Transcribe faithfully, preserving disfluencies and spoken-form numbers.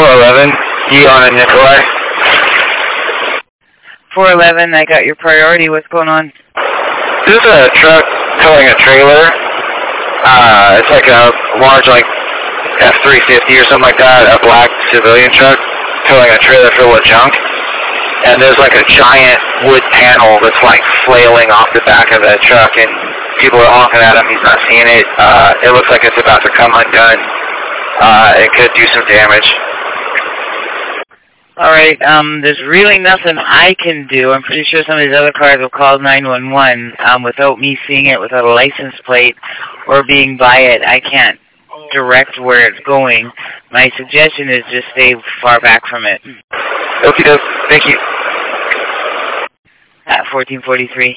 four eleven, Dion and Nikolai. four eleven, I got your priority. What's going on? This is a truck towing a trailer. Uh, it's like a large, like, F three fifty or something like that, a black civilian truck towing a trailer full of junk. And there's like a giant wood panel that's like flailing off the back of the truck, and people are honking at him. He's not seeing it. Uh, it looks like it's about to come undone. Uh, it could do some damage. All right, um, there's really nothing I can do. I'm pretty sure some of these other cars will call nine one one um, without me seeing it, without a license plate or being by it. I can't direct where it's going. My suggestion is just stay far back from it. Okay, thank you. At fourteen forty-three.